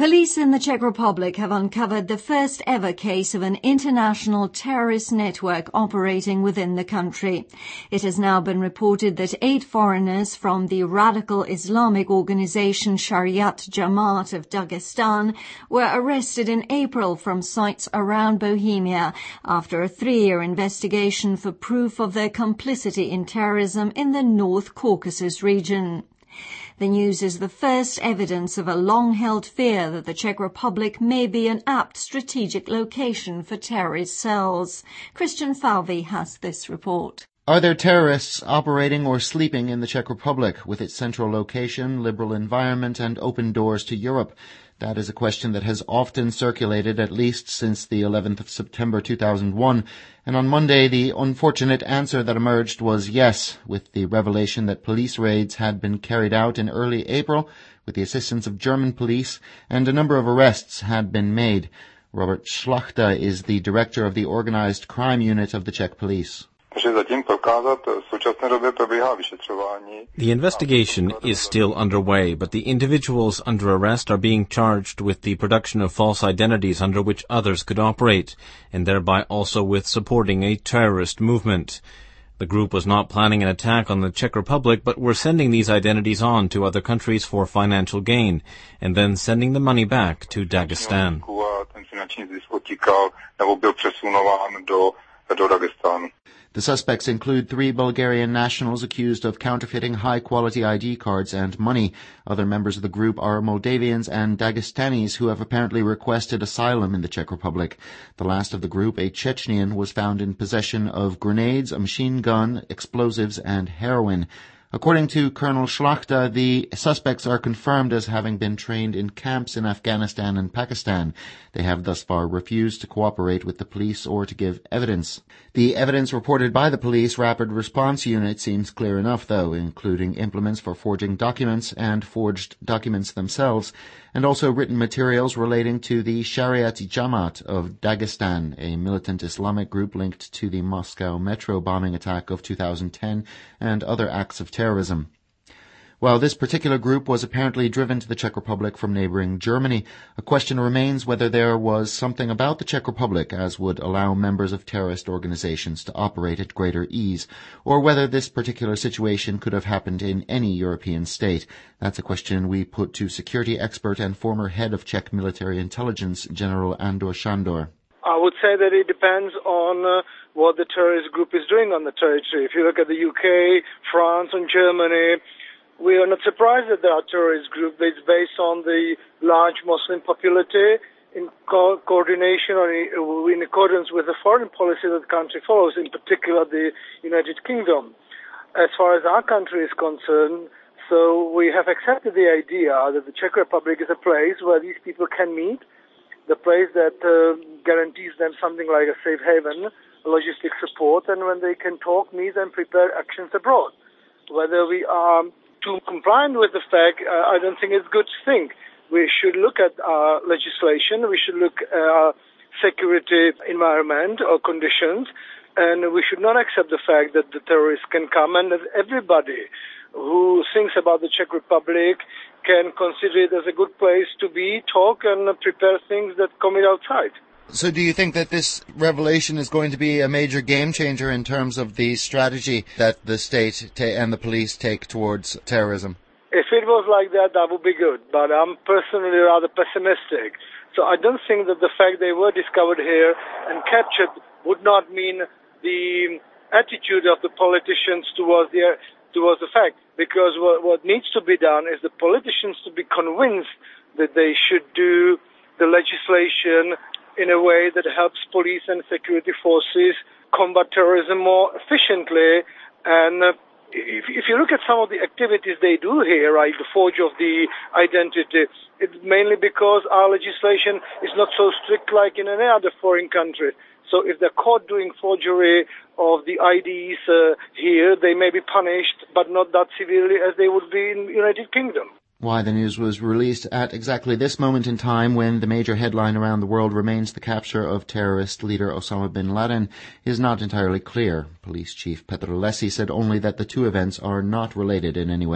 Police in the Czech Republic have uncovered the first ever case of an international terrorist network operating within the country. It has now been reported that 8 foreigners from the radical Islamic organization Shariat Jamaat of Dagestan were arrested in April from sites around Bohemia after a 3-year investigation for proof of their complicity in terrorism in the North Caucasus region. The news is the first evidence of a long-held fear that the Czech Republic may be an apt strategic location for terrorist cells. Christian Falvey has this report. Are there terrorists operating or sleeping in the Czech Republic with its central location, liberal environment, and open doors to Europe? That is a question that has often circulated, at least since the 11th of September 2001, and on Monday the unfortunate answer that emerged was yes, with the revelation that police raids had been carried out in early April with the assistance of German police, and a number of arrests had been made. Robert Šlachta is the director of the organized crime unit of the Czech police. The investigation is still underway, but the individuals under arrest are being charged with the production of false identities under which others could operate, and thereby also with supporting a terrorist movement. The group was not planning an attack on the Czech Republic, but were sending these identities on to other countries for financial gain, and then sending the money back to Dagestan. The suspects include 3 Bulgarian nationals accused of counterfeiting high-quality ID cards and money. Other members of the group are Moldavians and Dagestanis who have apparently requested asylum in the Czech Republic. The last of the group, a Chechnyan, was found in possession of grenades, a machine gun, explosives, and heroin. According to Colonel Šlachta, the suspects are confirmed as having been trained in camps in Afghanistan and Pakistan. They have thus far refused to cooperate with the police or to give evidence. The evidence reported by the police rapid response unit seems clear enough, though, including implements for forging documents and forged documents themselves, and also written materials relating to the Shariat Jamaat of Dagestan, a militant Islamic group linked to the Moscow metro bombing attack of 2010 and other acts of terrorism. While this particular group was apparently driven to the Czech Republic from neighboring Germany, a question remains whether there was something about the Czech Republic as would allow members of terrorist organizations to operate at greater ease, or whether this particular situation could have happened in any European state. That's a question we put to security expert and former head of Czech military intelligence, General Andor Sandor. I would say that it depends on what the terrorist group is doing on the territory. If you look at the UK, France, and Germany, we are not surprised that there are terrorist groups. It's based on the large Muslim population in coordination or in accordance with the foreign policy that the country follows, in particular the United Kingdom. As far as our country is concerned, so we have accepted the idea that the Czech Republic is a place where these people can meet, the place that guarantees them something like a safe haven, logistic support, and when they can talk, meet, and prepare actions abroad. Whether we are too compliant with the fact, I don't think it's a good thing. We should look at our legislation, we should look at our security environment or conditions, and we should not accept the fact that the terrorists can come and that everybody who thinks about the Czech Republic can consider it as a good place to be, talk, and prepare things that commit outside. So do you think that this revelation is going to be a major game changer in terms of the strategy that the state and the police take towards terrorism? If it was like that, that would be good, but I'm personally rather pessimistic. So I don't think that the fact they were discovered here and captured would not mean the attitude of the politicians towards the fact, because what needs to be done is the politicians to be convinced that they should do the legislation in a way that helps police and security forces combat terrorism more efficiently. And if you look at some of the activities they do here, like the forge of the identity, it's mainly because our legislation is not so strict like in any other foreign country. So if they're caught doing forgery of the IDs here, they may be punished, but not that severely as they would be in the United Kingdom. Why the news was released at exactly this moment in time, when the major headline around the world remains the capture of terrorist leader Osama bin Laden, is not entirely clear. Police Chief Petr Lesy said only that the two events are not related in any way.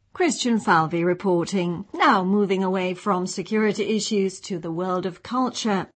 Christian Falvi reporting. Now moving away from security issues to the world of culture.